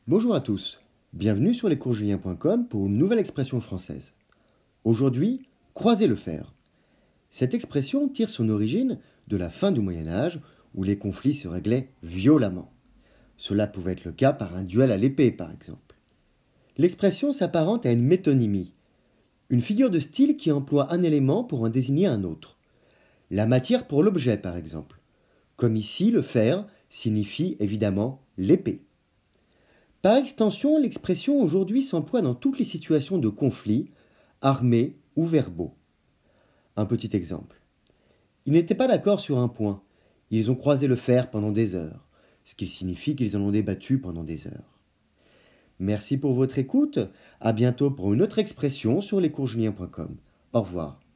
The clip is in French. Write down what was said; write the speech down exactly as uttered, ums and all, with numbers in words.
Bonjour à tous, bienvenue sur lescoursjulien point com pour une nouvelle expression française. Aujourd'hui, croiser le fer. Cette expression tire son origine de la fin du Moyen-Âge où les conflits se réglaient violemment. Cela pouvait être le cas par un duel à l'épée par exemple. L'expression s'apparente à une métonymie, une figure de style qui emploie un élément pour en désigner un autre. La matière pour l'objet par exemple, comme ici le fer signifie évidemment l'épée. Par extension, l'expression aujourd'hui s'emploie dans toutes les situations de conflit, armés ou verbaux. Un petit exemple. Ils n'étaient pas d'accord sur un point. Ils ont croisé le fer pendant des heures, ce qui signifie qu'ils en ont débattu pendant des heures. Merci pour votre écoute. À bientôt pour une autre expression sur lescoursjulien point com. Au revoir.